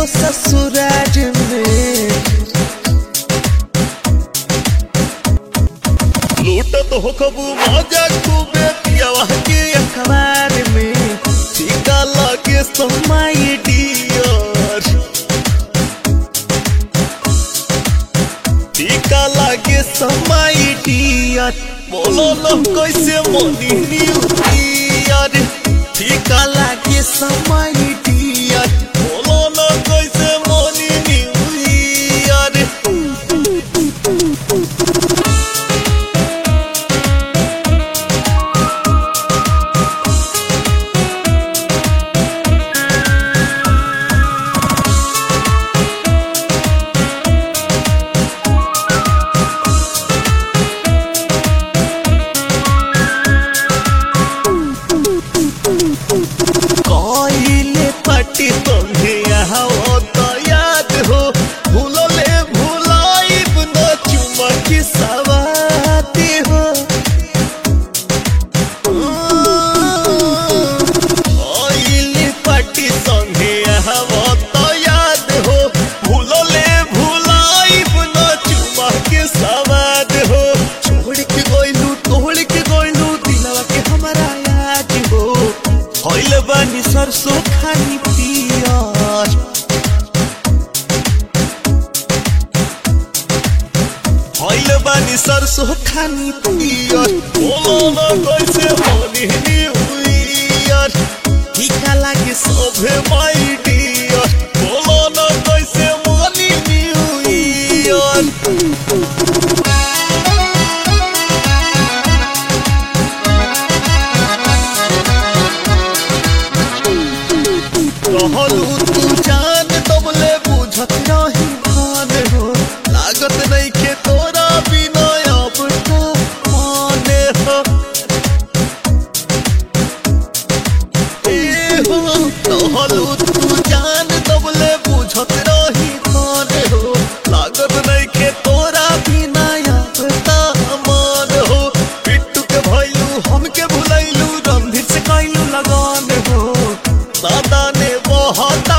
हो ससुराल में। लूटत हो कबू मजा खूबे पियावा के अखबार में। ठीका लागे सो माय डियर, ठीका लागे सो माय डियर। बोलो लो कैसे मनी न्यू ईयर, ठीका लागे सो माय डियर। बोलो लो कैसे मनी न्यू ईयर। पार्टी तुम्हें यहाँ तो याद हो, भूलोले भुलाइब न चुमा की सवाती हो। पार्टी तुम्हें यहाँ तो याद हो, भूलोले भुलाइब न चुमा की सवाद हो। छोड़ के गोइलू तोड़ के गोइलू दिलवा के हमारा याद हो। होइल बानी सरसों खानी पियर, होइल बानी सरसों खानी पियर। बोलो ना कैसे मनी न्यू ईयर, ठीका लागे सोभे माय डियर। बोलो ना कैसे मनी न्यू ईयर। कहलू तू जान तबले बुझत नहीं भान हो, लागत नहीं के तोरा बिना अब तो माने हो। कहलू तू जान तबले बुझत नहीं भान हो, लागत नहीं के तोरा बिना अब तो मान हो। पिट्टू के भइलू हमके भुलैलू, रंधिर से कैलू लगान हो। दादा ने बहुत